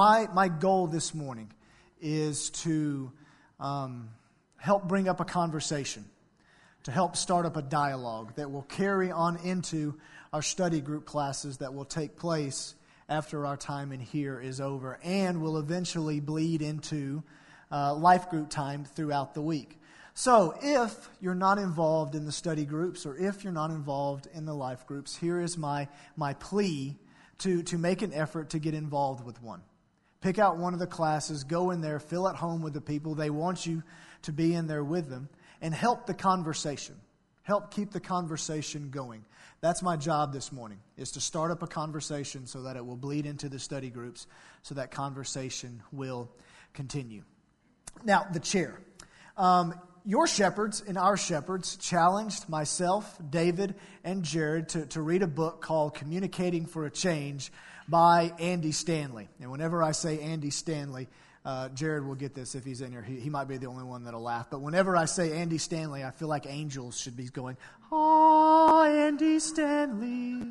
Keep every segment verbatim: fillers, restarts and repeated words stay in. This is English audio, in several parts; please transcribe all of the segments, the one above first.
my, my goal this morning is to um, help bring up a conversation, to help start up a dialogue that will carry on into our study group classes that will take place after our time in here is over, and will eventually bleed into uh, life group time throughout the week. So if you're not involved in the study groups, or if you're not involved in the life groups, here is my, my plea to, to make an effort to get involved with one. Pick out one of the classes, go in there, feel at home with the people. They want you to be in there with them, and help the conversation. Help keep the conversation going. That's my job this morning, is to start up a conversation so that it will bleed into the study groups, so that conversation will continue. Now, the chair. Um, your shepherds and our shepherds challenged myself, David, and Jared to, to read a book called Communicating for a Change by Andy Stanley. And whenever I say Andy Stanley, uh, Jared will get this if he's in here. He, he might be the only one that'll laugh. But whenever I say Andy Stanley, I feel like angels should be going, "Oh, Andy Stanley."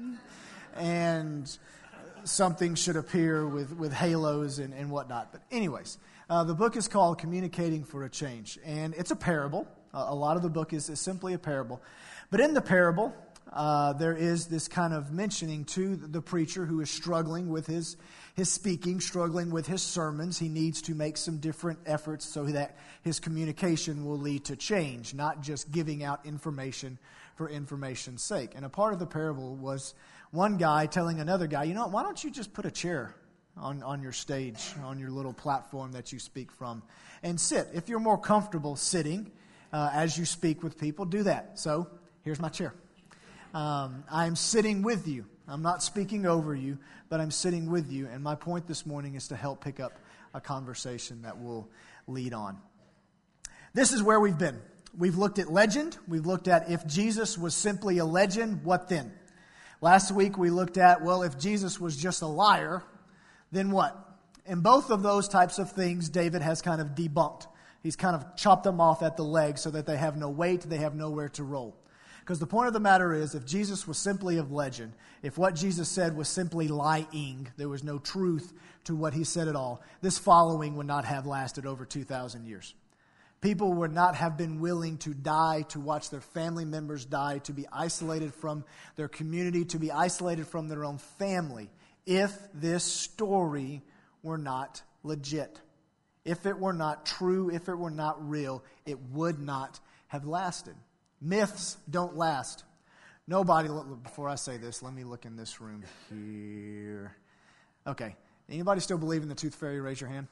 And something should appear with, with halos and, and whatnot. But anyways, uh, the book is called Communicating for a Change. And it's a parable. Uh, a lot of the book is, is simply a parable. But in the parable, Uh, there is this kind of mentioning to the preacher who is struggling with his his speaking, struggling with his sermons. He needs to make some different efforts so that his communication will lead to change, not just giving out information for information's sake. And a part of the parable was one guy telling another guy, you know, why don't you just put a chair on, on your stage, on your little platform that you speak from, and sit. If you're more comfortable sitting uh, as you speak with people, do that. So here's my chair. Um, I'm sitting with you. I'm not speaking over you, but I'm sitting with you. And my point this morning is to help pick up a conversation that will lead on. This is where we've been. We've looked at legend. We've looked at if Jesus was simply a legend, what then? Last week we looked at, well, if Jesus was just a liar, then what? And both of those types of things David has kind of debunked. He's kind of chopped them off at the leg so that they have no weight, they have nowhere to roll. Because the point of the matter is, if Jesus was simply of legend, if what Jesus said was simply lying, there was no truth to what he said at all, this following would not have lasted over two thousand years. People would not have been willing to die, to watch their family members die, to be isolated from their community, to be isolated from their own family, if this story were not legit. If it were not true, if it were not real, it would not have lasted. Myths don't last. Nobody, before I say this, let me look in this room here. Okay. Anybody still believe in the tooth fairy? Raise your hand.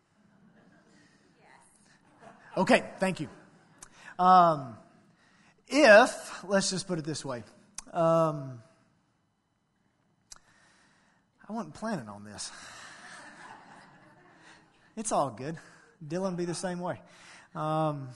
Yes. Okay, thank you. Um, if, let's just put it this way. Um, I wasn't planning on this. It's all good. Dylan be the same way. Um...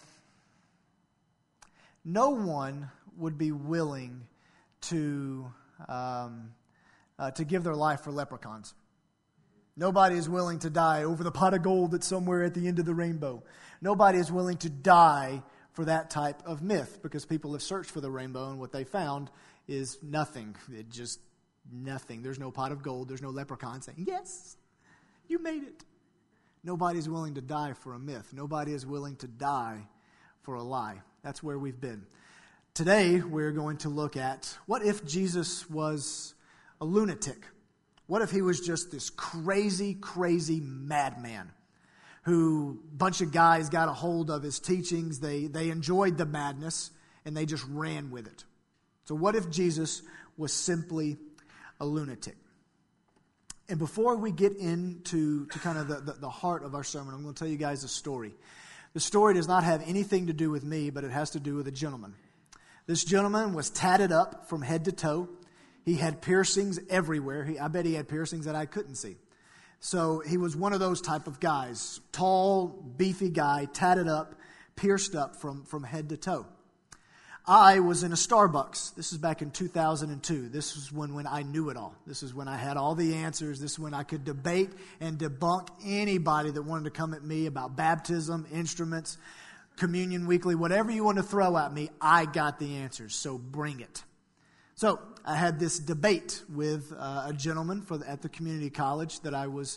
No one would be willing to um, uh, to give their life for leprechauns. Nobody is willing to die over the pot of gold that's somewhere at the end of the rainbow. Nobody is willing to die for that type of myth, because people have searched for the rainbow and what they found is nothing. It just nothing. There's no pot of gold. There's no leprechaun saying, "Yes, you made it." Nobody's willing to die for a myth. Nobody is willing to die for a lie. That's where we've been. Today, we're going to look at, what if Jesus was a lunatic? What if he was just this crazy, crazy madman who a bunch of guys got a hold of his teachings, they, they enjoyed the madness, and they just ran with it? So what if Jesus was simply a lunatic? And before we get into to kind of the, the, the heart of our sermon, I'm going to tell you guys a story. The story does not have anything to do with me, but it has to do with a gentleman. This gentleman was tatted up from head to toe. He had piercings everywhere. He, I bet he had piercings that I couldn't see. So he was one of those type of guys. Tall, beefy guy, tatted up, pierced up from, from head to toe. I was in a Starbucks. This is back in two thousand two. This was when, when I knew it all. This is when I had all the answers. This is when I could debate and debunk anybody that wanted to come at me about baptism, instruments, communion weekly, whatever you want to throw at me, I got the answers. So bring it. So I had this debate with uh, a gentleman for the, at the community college that I was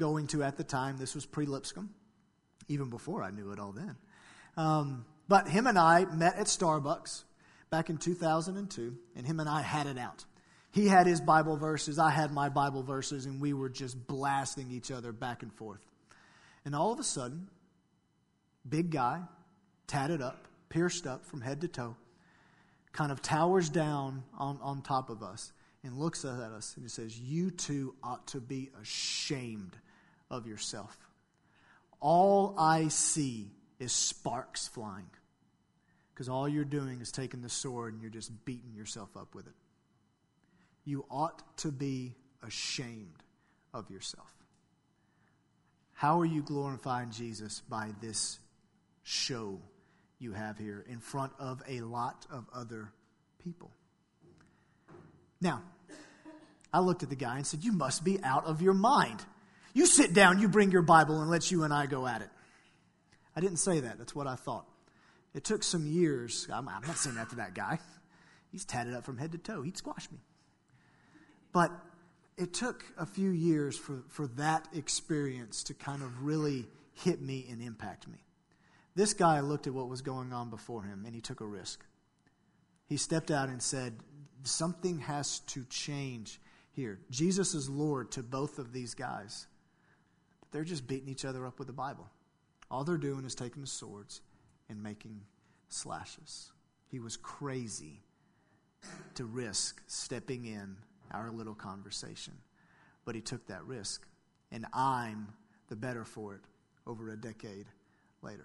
going to at the time. This was pre-Lipscomb, even before I knew it all then. Um, but him and I met at Starbucks back in two thousand two, and him and I had it out. He had his Bible verses, I had my Bible verses, and we were just blasting each other back and forth. And all of a sudden, big guy, tatted up, pierced up from head to toe, kind of towers down on, on top of us and looks at us and he says, "You two ought to be ashamed of yourself. All I see is sparks flying because all you're doing is taking the sword and you're just beating yourself up with it. You ought to be ashamed of yourself." How are you glorifying Jesus? By this show you have here in front of a lot of other people. Now, I looked at the guy and said, "You must be out of your mind. You sit down, you bring your Bible, and let you and I go at it." I didn't say that. That's what I thought. It took some years. I'm, I'm not saying that to that guy. He's tatted up from head to toe. He'd squash me. But it took a few years for, for that experience to kind of really hit me and impact me. This guy looked at what was going on before him, and he took a risk. He stepped out and said, something has to change here. Jesus is Lord to both of these guys. But they're just beating each other up with the Bible. All they're doing is taking the swords and making slashes. He was crazy to risk stepping in our little conversation. But he took that risk. And I'm the better for it over a decade later.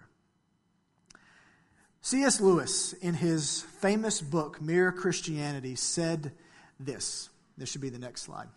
C S Lewis, in his famous book, Mere Christianity, said this. This should be the next slide.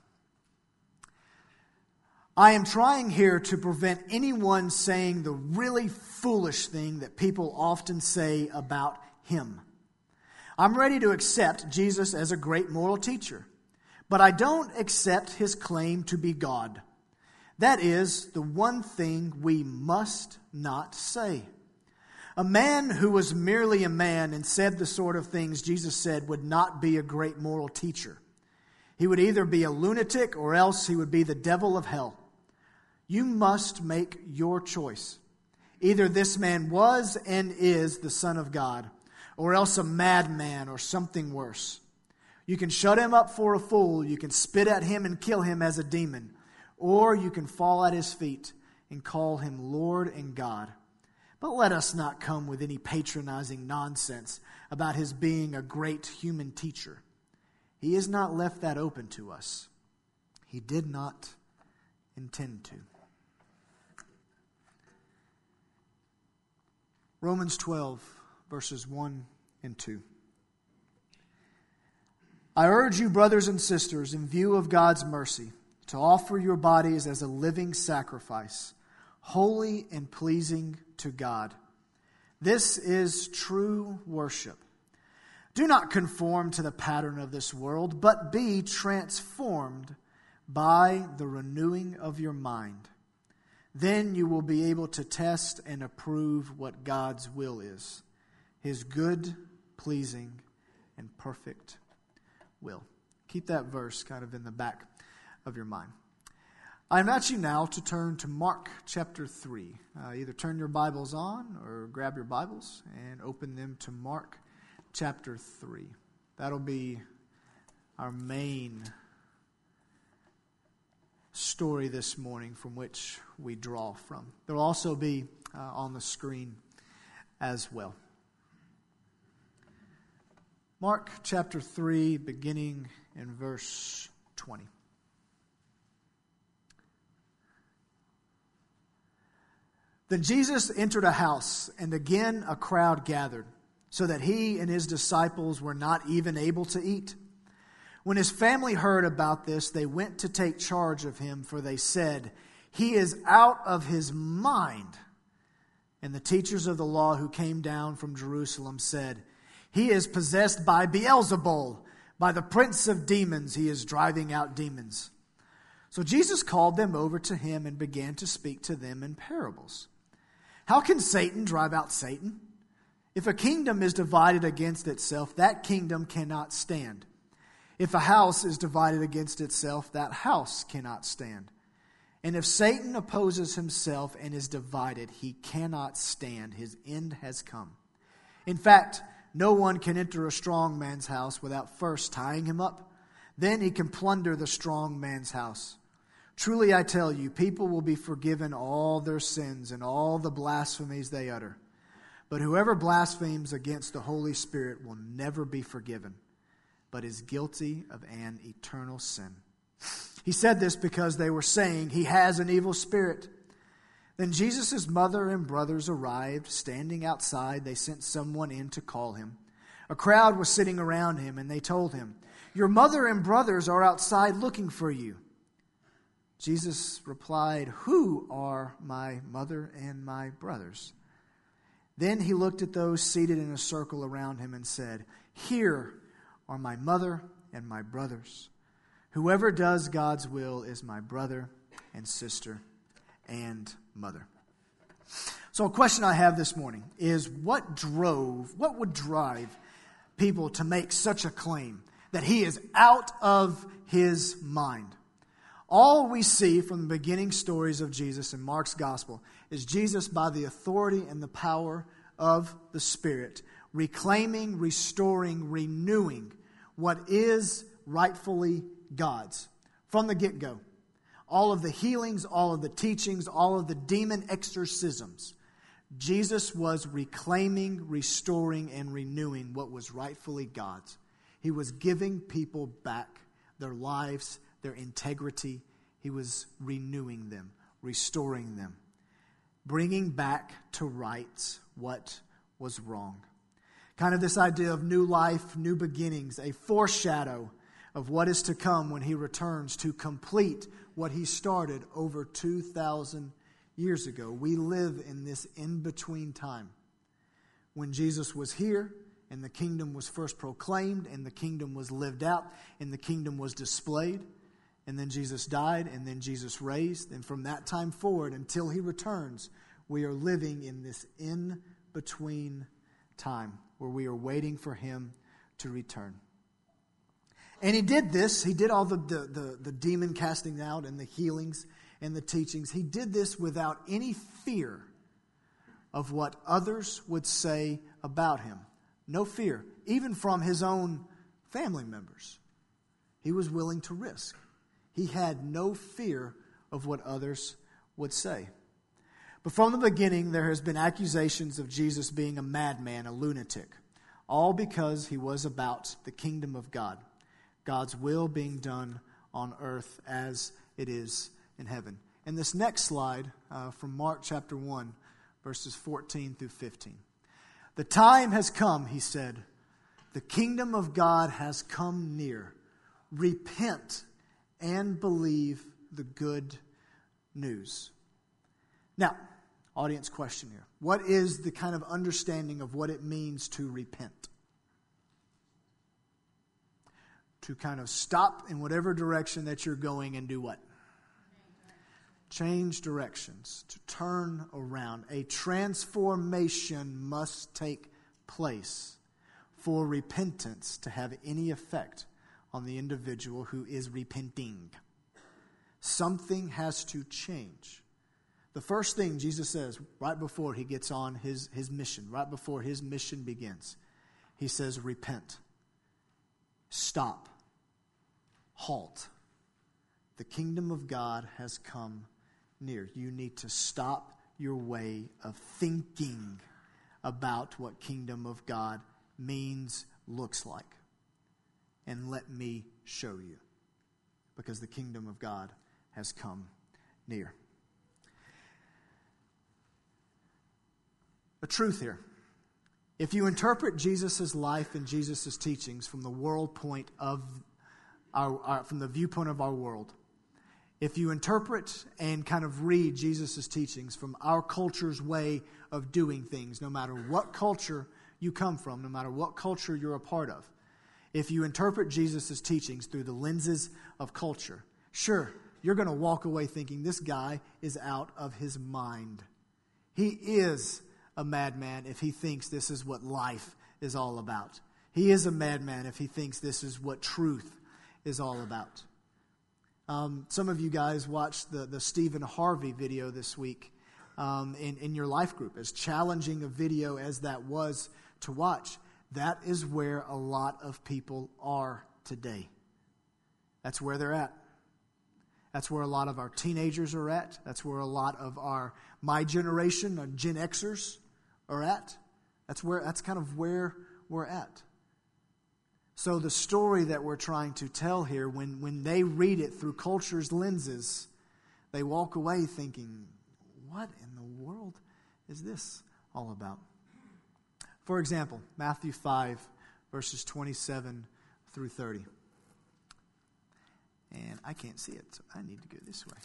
"I am trying here to prevent anyone saying the really foolish thing that people often say about him. I'm ready to accept Jesus as a great moral teacher, but I don't accept his claim to be God. That is the one thing we must not say. A man who was merely a man and said the sort of things Jesus said would not be a great moral teacher. He would either be a lunatic or else he would be the devil of hell. You must make your choice. Either this man was and is the Son of God, or else a madman or something worse. You can shut him up for a fool, you can spit at him and kill him as a demon, or you can fall at his feet and call him Lord and God. But let us not come with any patronizing nonsense about his being a great human teacher. He has not left that open to us. He did not intend to." Romans twelve, verses one and two. "I urge you, brothers and sisters, in view of God's mercy, to offer your bodies as a living sacrifice, holy and pleasing to God. This is true worship. Do not conform to the pattern of this world, but be transformed by the renewing of your mind. Then you will be able to test and approve what God's will is, his good, pleasing, and perfect will." Keep that verse kind of in the back of your mind. I invite you now to turn to Mark chapter three. Uh, either turn your Bibles on or grab your Bibles and open them to Mark chapter three. That'll be our main story this morning from which we draw from. There will also be uh, on the screen as well. Mark chapter three, beginning in verse twenty. "Then Jesus entered a house, and again a crowd gathered, so that he and his disciples were not even able to eat. When his family heard about this, they went to take charge of him, for they said, 'He is out of his mind.' And the teachers of the law who came down from Jerusalem said, 'He is possessed by Beelzebul. By the prince of demons he is driving out demons.' So Jesus called them over to him and began to speak to them in parables. 'How can Satan drive out Satan? If a kingdom is divided against itself, that kingdom cannot stand. If a house is divided against itself, that house cannot stand. And if Satan opposes himself and is divided, he cannot stand. His end has come. In fact, no one can enter a strong man's house without first tying him up. Then he can plunder the strong man's house. Truly I tell you, people will be forgiven all their sins and all the blasphemies they utter. But whoever blasphemes against the Holy Spirit will never be forgiven, but is guilty of an eternal sin. He said this because they were saying he has an evil spirit. Then Jesus' mother and brothers arrived. Standing outside, they sent someone in to call him. A crowd was sitting around him, and they told him, "Your mother and brothers are outside looking for you." Jesus replied, "Who are my mother and my brothers?" Then he looked at those seated in a circle around him and said, "Here are my mother and my brothers. Whoever does God's will is my brother and sister and mother." So a question I have this morning is what drove, what would drive people to make such a claim that he is out of his mind? All we see from the beginning stories of Jesus in Mark's gospel is Jesus, by the authority and the power of the Spirit, reclaiming, restoring, renewing what is rightfully God's from the get-go. All of the healings, all of the teachings, all of the demon exorcisms, Jesus was reclaiming, restoring, and renewing what was rightfully God's. He was giving people back their lives, their integrity. He was renewing them, restoring them, bringing back to rights what was wrong. Kind of this idea of new life, new beginnings, a foreshadow of what is to come when he returns to complete what he started over two thousand years ago. We live in this in-between time when Jesus was here and the kingdom was first proclaimed and the kingdom was lived out and the kingdom was displayed. And then Jesus died, and then Jesus raised. And from that time forward, until he returns, we are living in this in-between time where we are waiting for him to return. And he did this. He did all the, the, the, the demon casting out and the healings and the teachings. He did this without any fear of what others would say about him. No fear, even from his own family members. He was willing to risk. He had no fear of what others would say. But from the beginning, there has been accusations of Jesus being a madman, a lunatic, all because he was about the kingdom of God, God's will being done on earth as it is in heaven. And this next slide uh, from Mark chapter one, verses fourteen through fifteen. "The time has come," he said. "The kingdom of God has come near. Repent and believe the good news." Now, audience question here. What is the kind of understanding of what it means to repent? To kind of stop in whatever direction that you're going and do what? Change directions. To turn around. A transformation must take place for repentance to have any effect on the individual who is repenting. Something has to change. The first thing Jesus says right before he gets on his, his mission, right before his mission begins, he says, repent. Stop. Halt. The kingdom of God has come near. You need to stop your way of thinking about what kingdom of God means, looks like. And let me show you. Because the kingdom of God has come near. A truth here. If you interpret Jesus' life and Jesus' teachings from the world point of our, our from the viewpoint of our world, if you interpret and kind of read Jesus' teachings from our culture's way of doing things, no matter what culture you come from, no matter what culture you're a part of, if you interpret Jesus' teachings through the lenses of culture, sure, you're going to walk away thinking this guy is out of his mind. He is a madman if he thinks this is what life is all about. He is a madman if he thinks this is what truth is all about. Um, some of you guys watched the, the Stephen Harvey video this week um, in, in your life group. As challenging a video as that was to watch, that is where a lot of people are today. That's where they're at. That's where a lot of our teenagers are at. That's where a lot of our my generation, our Gen Xers, are at. That's where. That's kind of where we're at. So the story that we're trying to tell here, when, when they read it through culture's lenses, they walk away thinking, what in the world is this all about? For example, Matthew five, verses twenty-seven through thirty. And I can't see it, so I need to go this way.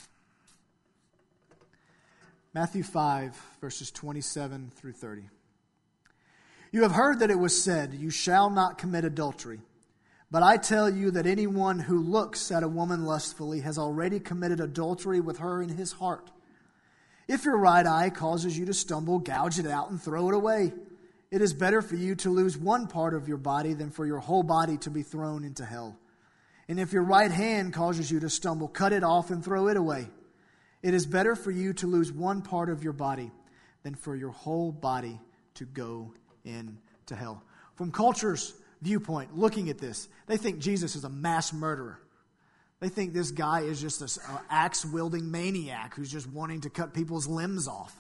Matthew five, verses twenty-seven through thirty. You have heard that it was said, you shall not commit adultery. But I tell you that anyone who looks at a woman lustfully has already committed adultery with her in his heart. If your right eye causes you to stumble, gouge it out and throw it away. It is better for you to lose one part of your body than for your whole body to be thrown into hell. And if your right hand causes you to stumble, cut it off and throw it away. It is better for you to lose one part of your body than for your whole body to go into hell. From culture's viewpoint, looking at this, they think Jesus is a mass murderer. They think this guy is just an axe-wielding maniac who's just wanting to cut people's limbs off.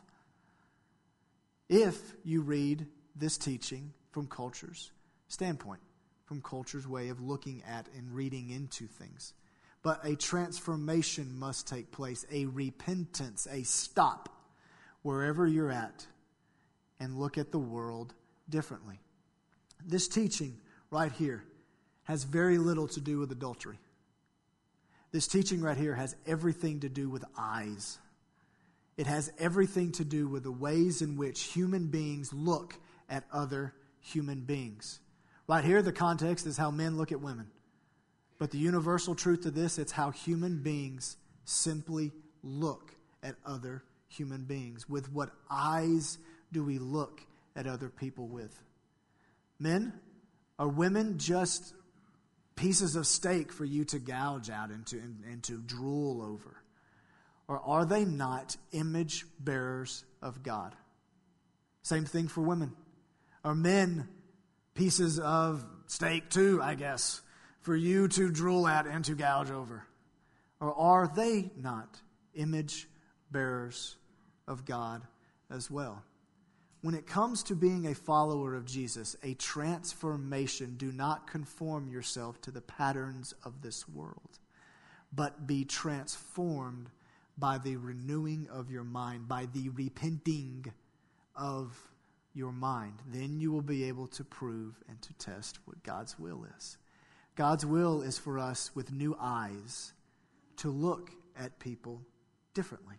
If you read this teaching from culture's standpoint, from culture's way of looking at and reading into things. But a transformation must take place, a repentance, a stop wherever you're at and look at the world differently. This teaching right here has very little to do with adultery. This teaching right here has everything to do with eyes. It has everything to do with the ways in which human beings look at other human beings. Right here, the context is how men look at women. But the universal truth of this, it's how human beings simply look at other human beings. With what eyes do we look at other people with? Men, are women just pieces of steak for you to gouge out and to, and, and to drool over? Or are they not image bearers of God? Same thing for women. Are men pieces of steak too, I guess, for you to drool at and to gouge over? Or are they not image bearers of God as well? When it comes to being a follower of Jesus, a transformation, do not conform yourself to the patterns of this world, but be transformed by the renewing of your mind, by the repenting of your mind. Then you will be able to prove and to test what God's will is. God's will is for us with new eyes to look at people differently.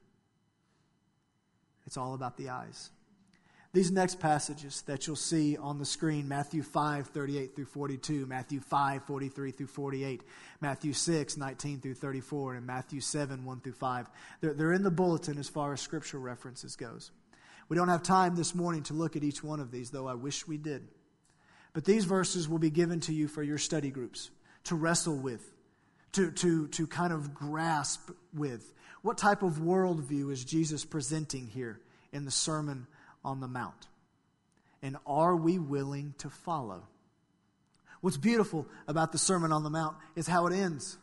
It's all about the eyes. These next passages that you'll see on the screen, Matthew five, thirty-eight through forty-two, Matthew five, forty-three through forty-eight, Matthew six, nineteen through thirty-four, and Matthew seven, one through five. They're, they're in the bulletin as far as scripture references goes. We don't have time this morning to look at each one of these, though I wish we did. But these verses will be given to you for your study groups, to wrestle with, to, to, to kind of grasp with. What type of worldview is Jesus presenting here in the Sermon on the Mount? And are we willing to follow? What's beautiful about the Sermon on the Mount is how it ends.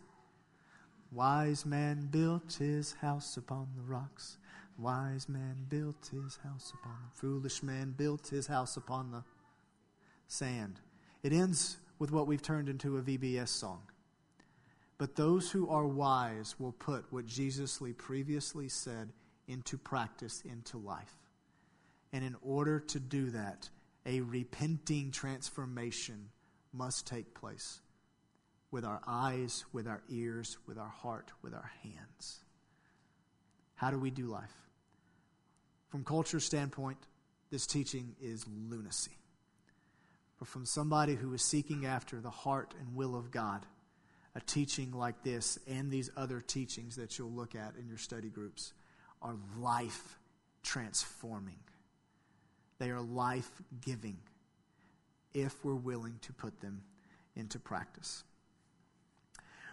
Wise man built his house upon the rocks. Wise man built his house upon the foolish man built his house upon the sand. It ends with what we've turned into a V B S song. But those who are wise will put what Jesus previously said into practice, into life. And in order to do that, a repenting transformation must take place with our eyes, with our ears, with our heart, with our hands. How do we do life? From culture's standpoint, this teaching is lunacy. But from somebody who is seeking after the heart and will of God, a teaching like this and these other teachings that you'll look at in your study groups are life transforming. They are life-giving if we're willing to put them into practice.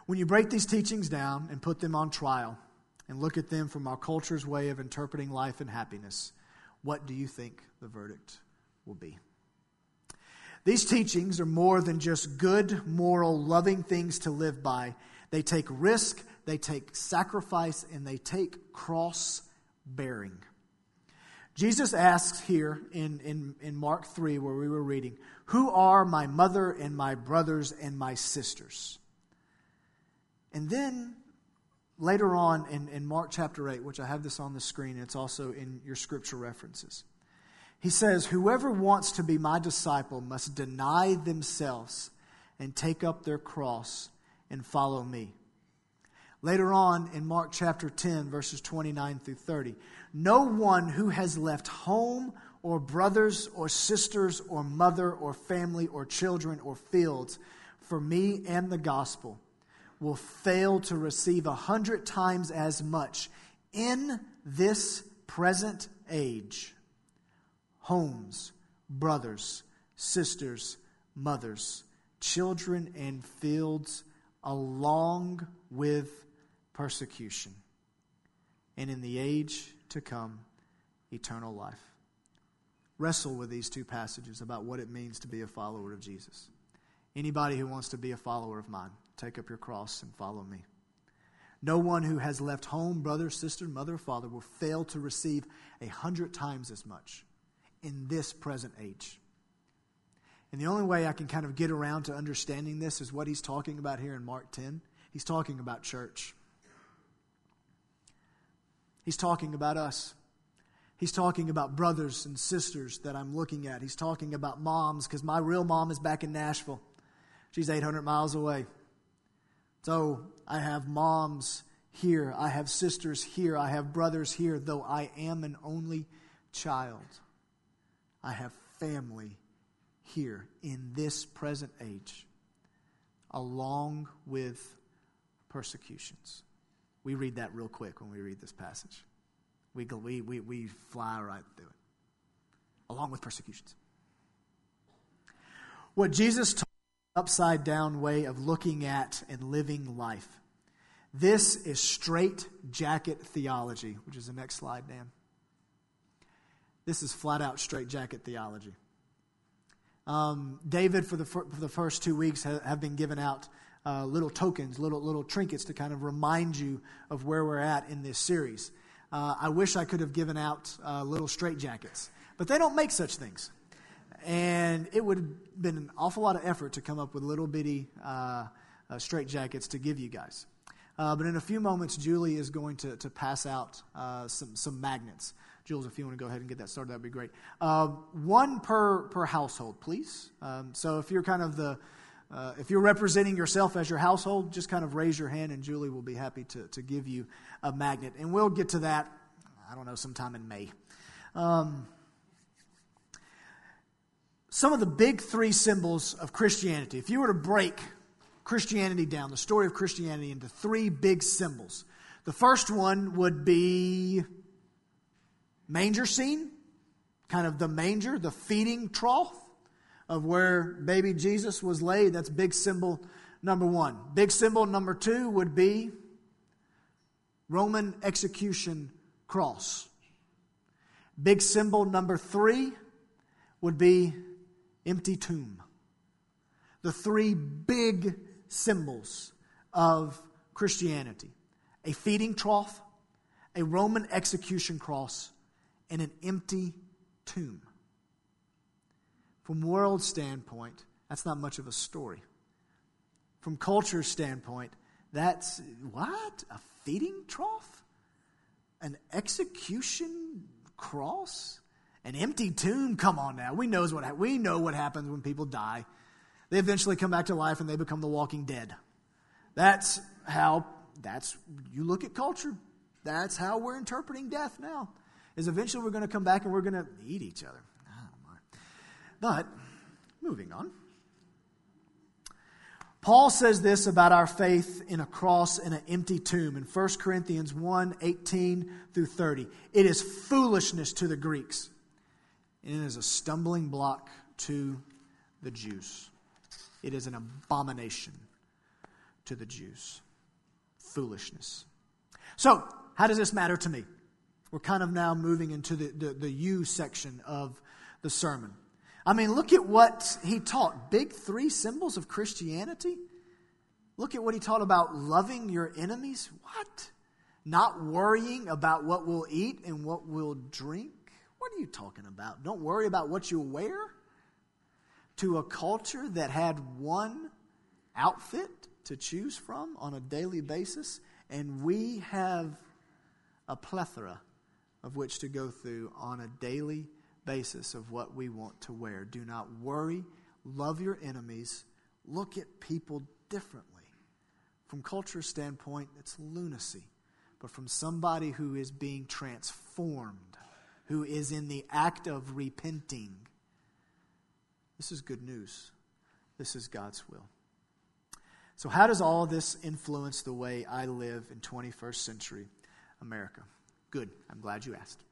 When you break these teachings down and put them on trial and look at them from our culture's way of interpreting life and happiness, what do you think the verdict will be? These teachings are more than just good, moral, loving things to live by. They take risk, they take sacrifice, and they take cross-bearing. Jesus asks here in, in, in Mark three, where we were reading, "Who are my mother and my brothers and my sisters?" And then later on in, in Mark chapter eight, which I have this on the screen, it's also in your scripture references. He says, "Whoever wants to be my disciple must deny themselves and take up their cross and follow me." Later on in Mark chapter ten, verses twenty-nine through thirty, "No one who has left home or brothers or sisters or mother or family or children or fields for me and the gospel will fail to receive a hundred times as much in this present age. Homes, brothers, sisters, mothers, children, and fields, along with persecution, and in the age to come, eternal life." Wrestle with these two passages about what it means to be a follower of Jesus. Anybody who wants to be a follower of mine, take up your cross and follow me. No one who has left home, brother, sister, mother, or father will fail to receive a hundred times as much in this present age. And the only way I can kind of get around to understanding this is what he's talking about here in Mark ten. He's talking about church. He's talking about us. He's talking about brothers and sisters that I'm looking at. He's talking about moms, because my real mom is back in Nashville. She's eight hundred miles away. So I have moms here. I have sisters here. I have brothers here. Though I am an only child, I have family here in this present age, along with persecutions. We read that real quick when we read this passage. We go, we we we fly right through it. Along with persecutions. What Jesus taught, upside down way of looking at and living life. This is straight jacket theology, which is the next slide, Dan. This is flat out straight jacket theology. Um, David, for the for the first two weeks, ha, have been given out uh, little tokens, little little trinkets to kind of remind you of where we're at in this series. Uh, I wish I could have given out uh, little straight jackets, but they don't make such things. And it would have been an awful lot of effort to come up with little bitty uh, uh, straight jackets to give you guys. Uh, but in a few moments, Julie is going to, to pass out uh, some, some magnets. Jules, if you want to go ahead and get that started, that would be great. Uh, one per, per household, please. Um, so if you're kind of the, uh, if you're representing yourself as your household, just kind of raise your hand and Julie will be happy to, to give you a magnet. And we'll get to that, I don't know, sometime in May. Um Some of the big three symbols of Christianity, if you were to break Christianity down, the story of Christianity, into three big symbols, the first one would be manger scene, kind of the manger, the feeding trough of where baby Jesus was laid. That's big symbol number one. Big symbol number two would be Roman execution cross. Big symbol number three would be empty tomb. The three big symbols of Christianity: a feeding trough, a Roman execution cross, and an empty tomb. From world standpoint, that's not much of a story. From culture standpoint, that's, what? A feeding trough? An execution cross? An empty tomb? Come on now. We knows what we know what happens when people die. They eventually come back to life and they become the walking dead. That's how, that's, you look at culture. That's how we're interpreting death now. Is eventually we're going to come back and we're going to eat each other. Oh my. But, moving on. Paul says this about our faith in a cross and an empty tomb in First Corinthians one, eighteen through thirty. It is foolishness to the Greeks, and it is a stumbling block to the Jews. It is an abomination to the Jews. Foolishness. So, how does this matter to me? We're kind of now moving into the, the, the you section of the sermon. I mean, look at what he taught. Big three symbols of Christianity. Look at what he taught about loving your enemies. What? Not worrying about what we'll eat and what we'll drink. What are you talking about? Don't worry about what you'll wear. To a culture that had one outfit to choose from on a daily basis, and we have a plethora of which to go through on a daily basis of what we want to wear. Do not worry. Love your enemies. Look at people differently. From culture's standpoint, it's lunacy. But from somebody who is being transformed, who is in the act of repenting, this is good news. This is God's will. So how does all this influence the way I live in twenty-first century America? Good. I'm glad you asked.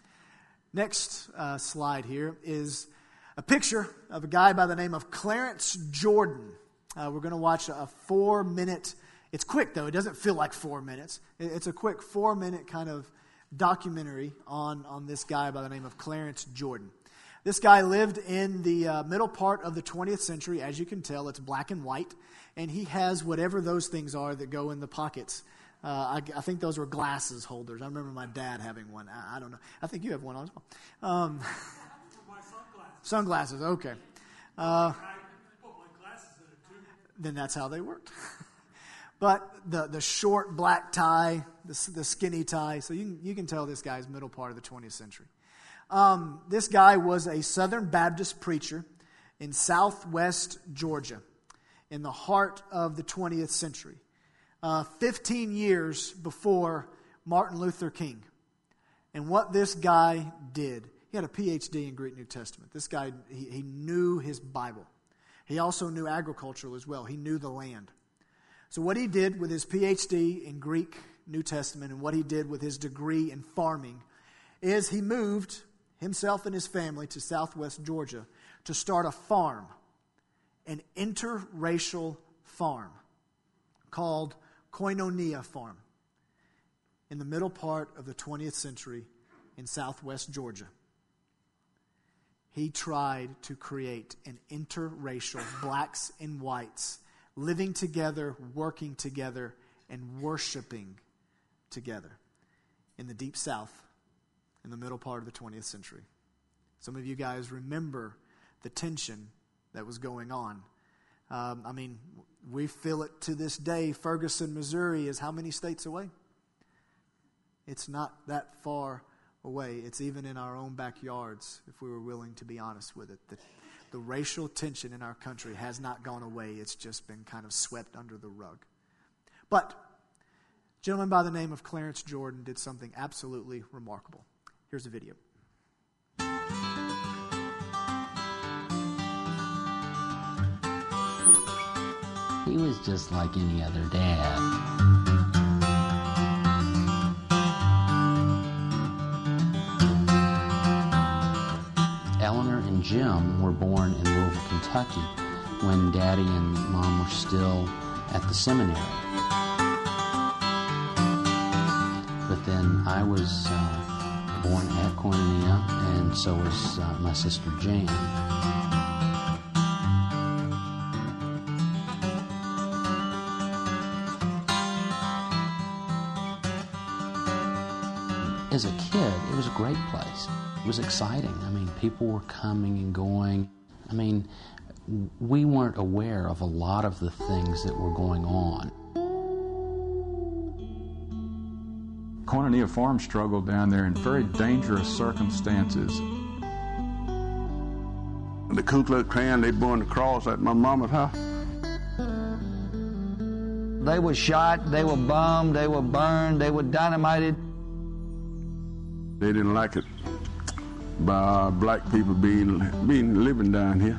Next uh, slide here is a picture of a guy by the name of Clarence Jordan. Uh, we're going to watch a four-minute, it's quick though, it doesn't feel like four minutes. It's a quick four-minute kind of documentary on, on this guy by the name of Clarence Jordan. This guy lived in the uh, middle part of the twentieth century. As you can tell, it's black and white. And he has whatever those things are that go in the pockets. Uh, I, I think those were glasses holders. I remember my dad having one. I, I don't know. I think you have one as well. Um, my sunglasses. Sunglasses, okay. Uh, I put my glasses in it too. Then that's how they worked. But the, the short black tie, the, the skinny tie, so you can, you can tell this guy's middle part of the twentieth century. Um, this guy was a Southern Baptist preacher in southwest Georgia, in the heart of the twentieth century, uh, fifteen years before Martin Luther King. And what this guy did, he had a P H D in Greek New Testament. This guy, he, he knew his Bible. He also knew agriculture as well. He knew the land. So what he did with his P H D in Greek New Testament and what he did with his degree in farming is he moved himself and his family to southwest Georgia to start a farm, an interracial farm called Koinonia Farm in the middle part of the twentieth century in southwest Georgia. He tried to create an interracial, blacks and whites, living together, working together, and worshiping together in the deep south in the middle part of the twentieth century. Some of you guys remember the tension that was going on. Um, I mean, we feel it to this day. Ferguson, Missouri is how many states away? It's not that far away. It's even in our own backyards, if we were willing to be honest with it. The, the racial tension in our country has not gone away. It's just been kind of swept under the rug. But a gentleman by the name of Clarence Jordan did something absolutely remarkable. Here's a video. He was just like any other dad. Eleanor and Jim were born in Louisville, Kentucky, when Daddy and Mom were still at the seminary. But then I was uh, born at Koinonia, and so was uh, my sister Jane. As a kid, it was a great place. It was exciting. I mean, people were coming and going. I mean, we weren't aware of a lot of the things that were going on. Koinonia Farm struggled down there in very dangerous circumstances. The Ku Klux Klan, they burned the cross at my mama's house. They were shot, they were bombed, they were burned, they were dynamited. They didn't like it by black people being, being living down here.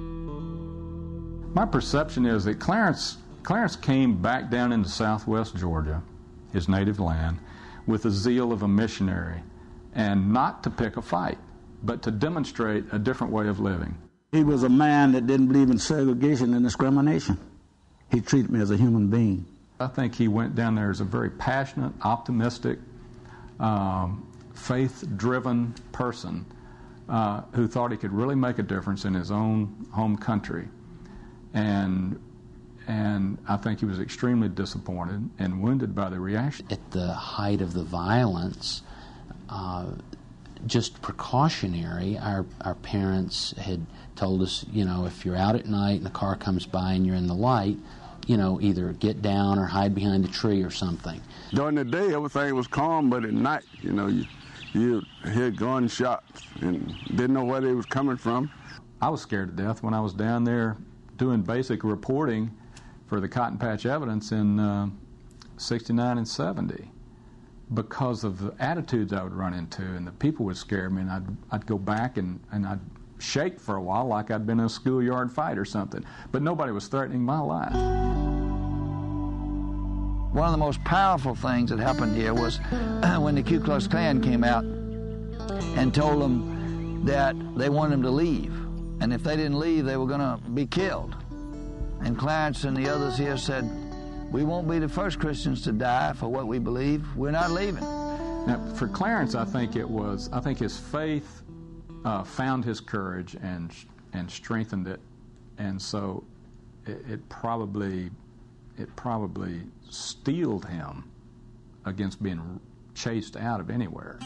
My perception is that Clarence, Clarence came back down into southwest Georgia, his native land, with the zeal of a missionary, and not to pick a fight, but to demonstrate a different way of living. He was a man that didn't believe in segregation and discrimination. He treated me as a human being. I think he went down there as a very passionate, optimistic, um, faith-driven person uh, who thought he could really make a difference in his own home country. And and I think he was extremely disappointed and wounded by the reaction. At the height of the violence, uh, just precautionary, our, our parents had told us, you know, if you're out at night and the car comes by and you're in the light, you know, either get down or hide behind a tree or something. During the day, everything was calm, but at night, you know, you, you hear gunshots and didn't know where they was coming from. I was scared to death when I was down there doing basic reporting for the Cotton Patch Evidence in uh, sixty-nine and seventy because of the attitudes I would run into, and the people would scare me, and I'd, I'd go back and, and I'd shake for a while like I'd been in a schoolyard fight or something. But nobody was threatening my life. One of the most powerful things that happened here was when the Ku Klux Klan came out and told them that they wanted them to leave. And if they didn't leave, they were going to be killed. And Clarence and the others here said, we won't be the first Christians to die for what we believe. We're not leaving. Now, for Clarence, I think it was, I think his faith uh, found his courage and and strengthened it. And so it, it probably, it probably steeled him against being chased out of anywhere.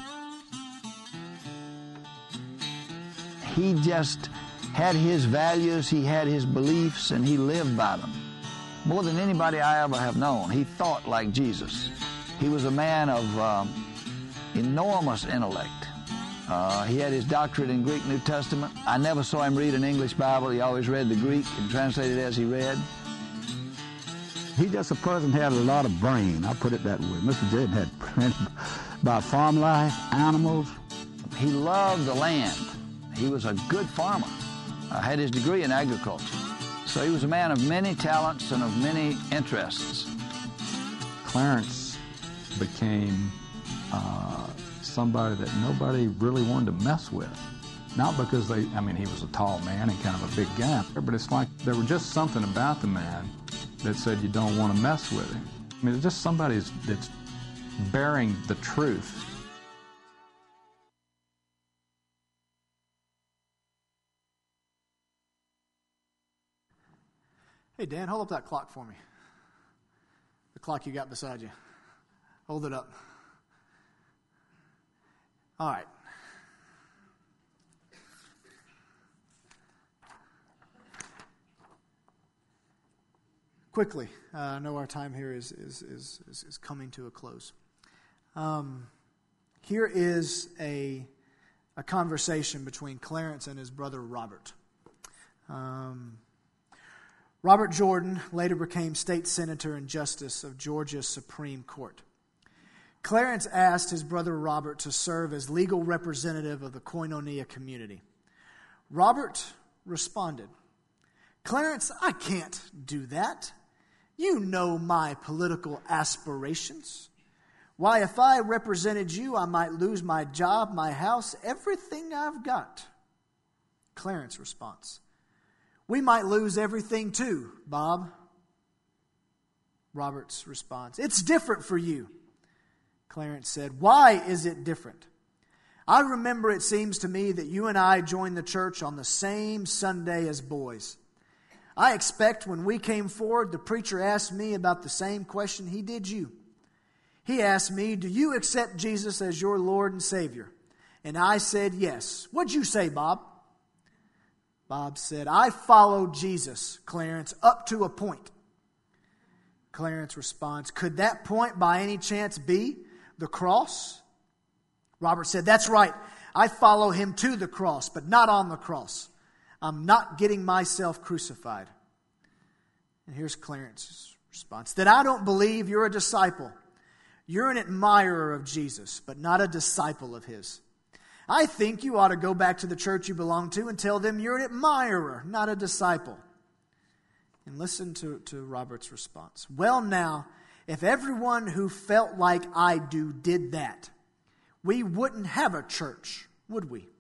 He just had his values, he had his beliefs, and he lived by them. More than anybody I ever have known, he thought like Jesus. He was a man of um, enormous intellect. Uh, he had his doctorate in Greek New Testament. I never saw him read an English Bible. He always read the Greek and translated as he read. He just a person who had a lot of brain, I'll put it that way. Mister Jaden had plenty about farm life, animals. He loved the land. He was a good farmer. Uh, had his degree in agriculture. So he was a man of many talents and of many interests. Clarence became uh, somebody that nobody really wanted to mess with. Not because they, I mean, he was a tall man and kind of a big guy, but it's like there was just something about the man that said you don't want to mess with him. I mean, it's just somebody that's bearing the truth. Hey, Dan, hold up that clock for me. The clock you got beside you. Hold it up. All right. Quickly, uh, I know our time here is, is, is, is, is coming to a close. Um, here is a, a conversation between Clarence and his brother Robert. Um... Robert Jordan later became state senator and justice of Georgia's Supreme Court. Clarence asked his brother Robert to serve as legal representative of the Koinonia community. Robert responded, "Clarence, I can't do that. You know my political aspirations. Why, if I represented you, I might lose my job, my house, everything I've got." Clarence's response, "We might lose everything too, Bob." Robert's response, "It's different for you." Clarence said, "Why is it different? I remember it seems to me that you and I joined the church on the same Sunday as boys. I expect when we came forward, the preacher asked me about the same question he did you. He asked me, 'Do you accept Jesus as your Lord and Savior?' And I said, 'Yes.' What'd you say, Bob?" Bob said, "I followed Jesus, Clarence, up to a point." Clarence's response, "Could that point by any chance be the cross?" Robert said, "That's right. I follow him to the cross, but not on the cross. I'm not getting myself crucified." And here's Clarence's response, "Then I don't believe you're a disciple. You're an admirer of Jesus, but not a disciple of his. I think you ought to go back to the church you belong to and tell them you're an admirer, not a disciple." And listen to, to Robert's response. "Well, now, if everyone who felt like I do did that, we wouldn't have a church, would we?"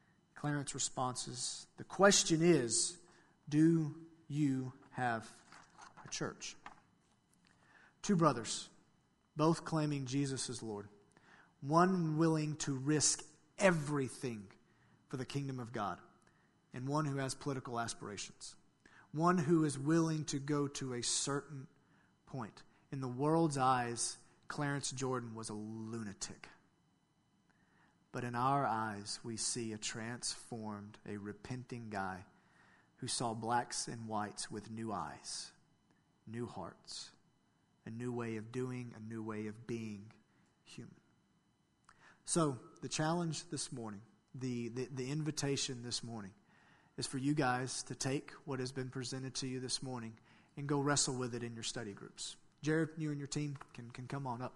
Clarence's response is, "The question is, do you have a church. Two brothers, both claiming Jesus as Lord. One willing to risk everything for the kingdom of God, and one who has political aspirations. One who is willing to go to a certain point. In the world's eyes, Clarence Jordan was a lunatic. But in our eyes, we see a transformed, a repenting guy who saw blacks and whites with new eyes, new hearts, a new way of doing, a new way of being human. So, the challenge this morning, the, the, the invitation this morning, is for you guys to take what has been presented to you this morning and go wrestle with it in your study groups. Jared, you and your team can, can come on up.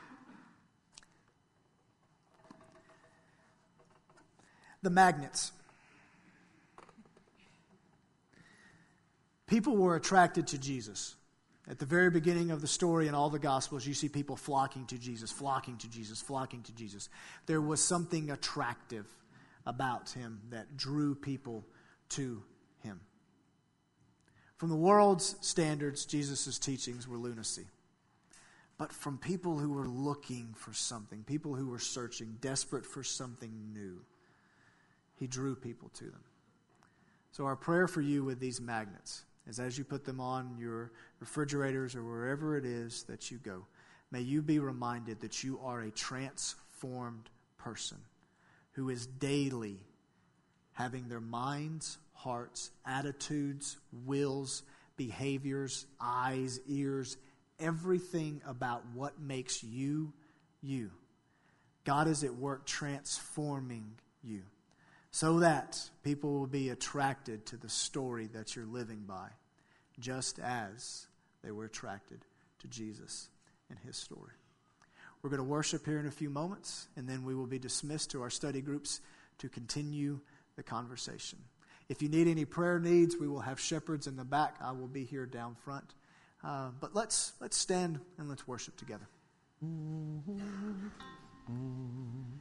The magnets. People were attracted to Jesus. At the very beginning of the story in all the Gospels, you see people flocking to Jesus, flocking to Jesus, flocking to Jesus. There was something attractive about him that drew people to him. From the world's standards, Jesus' teachings were lunacy. But from people who were looking for something, people who were searching, desperate for something new, he drew people to them. So our prayer for you with these magnets is, as you put them on your refrigerators or wherever it is that you go, may you be reminded that you are a transformed person who is daily having their minds, hearts, attitudes, wills, behaviors, eyes, ears, everything about what makes you, you. God is at work transforming you so that people will be attracted to the story that you're living by, just as they were attracted to Jesus and his story. We're going to worship here in a few moments, and then we will be dismissed to our study groups to continue the conversation. If you need any prayer needs, we will have shepherds in the back. I will be here down front. Uh, but let's let's stand and let's worship together.